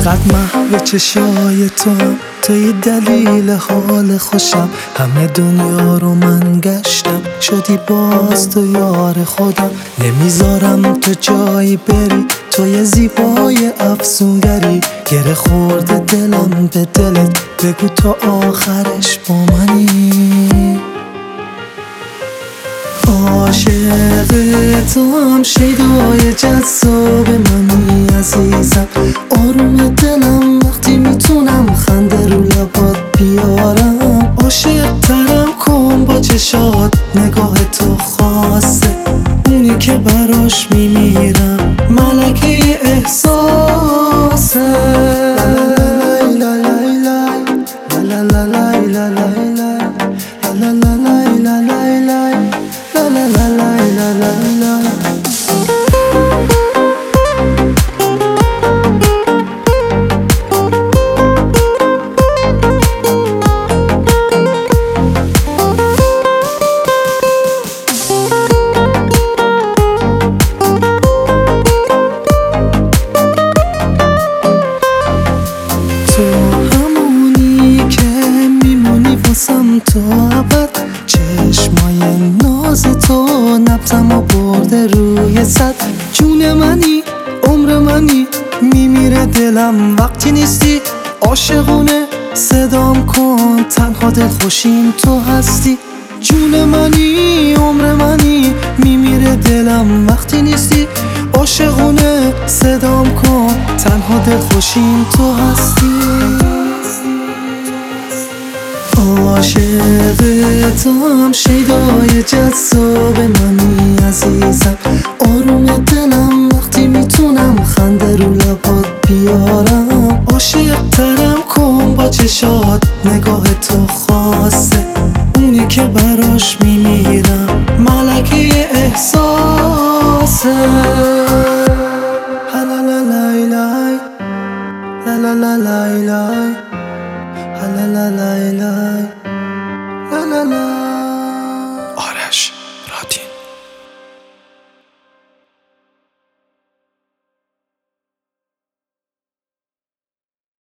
فقط محو چشای توی دلیل حال خوشم. همه دنیا رو من گشتم، شدی باز تو یار خودم. نمیذارم تو جایی بری، توی زیبای افسونگری. گره خورده دلم به دلت، بگو تا آخرش با منی. عاشق تو هم شیدای جذاب منی عزیزم. آروم دلم وقتی میتونم خنده رو لبات بیارم. عاشق ترم کن با چشات، نگاه تو خاصه اونی که براش میمیرم. ملکه احساسه. تو ابد چشمای ناز تو نبضم و برده روی صد. جون منی عمر منی، میمیره دلم وقتی نیستی. عاشقونه صدام کن، تنها دلخوشیم تو هستی. جون منی عمر منی، میمیره دلم وقتی نیستی. عاشقونه صدام کن، تنها دلخوشیم تو هستی. عاشق تو هم شیدای جذاب منی عزیزم. آروم دلم وقتی میتونم خنده رو لبات بیارم. عاشق ترم کن با چشات، نگاه تو خاصه اونی که براش میمیرم. ملکه احساسه.